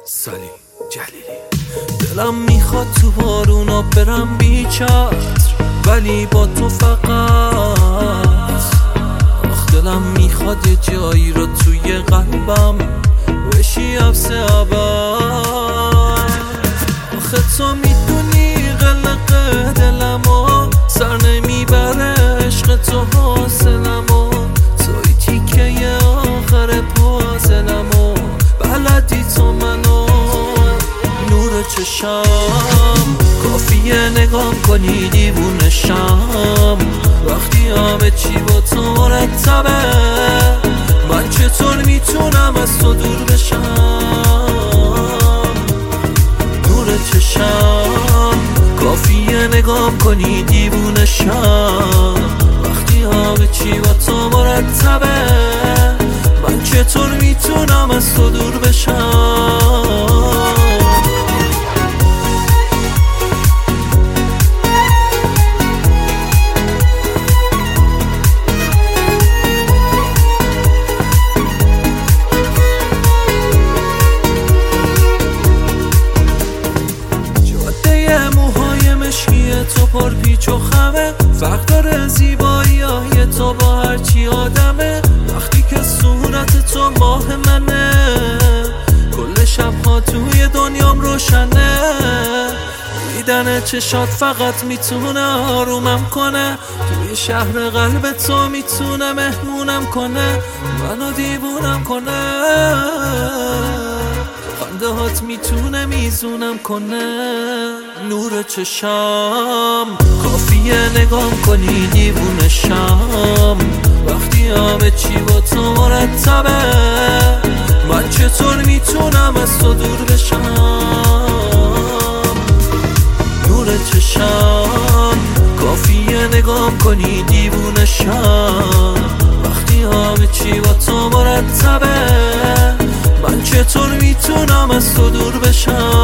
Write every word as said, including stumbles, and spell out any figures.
سالی جلیلی. دلم میخواد تو بارونا برم بی چتر، ولی با تو فقط. آخ دلم میخواد یه جایی رو توی قلبم بشی حبس ابد. آخه تو میدونی قلق دلمو سر نمیبره عشق تو حاصلمو، توی تیکه آخر پازلمو، بلدی تو منو. نور چشم کافیه نگام کنی دیوونشم، وقتی همه چی با تو مرتبه، من چطور میتونم از تو دور بشم. نور چشم کافیه نگام کنی دیوونشم، وقتی همه چی با تو مرتبه، من چطور میتونم از تو دور بشم. تو پر پیچ و خمه، فرق داره زیبایی های تو با هرچی آدمه. وقتی که صورت تو ماه منه، کل شبها توی دنیام روشنه. دیدن چشات فقط میتونه آرومم کنه، توی شهر قلب تو میتونه مهمونم کنه، منو دیوونم کنه. خنده هات میتونه میزونم کنه. نور چشم کافیه نگام کنی دیوونشم، وقتی همه چی با تو مرتبه، من چطور میتونم از تو دور بشم. نور چشم کافیه نگام کنی دیوونشم، وقتی همه چی با تو مرتبه، من چطور میتونم از تو دور بشم.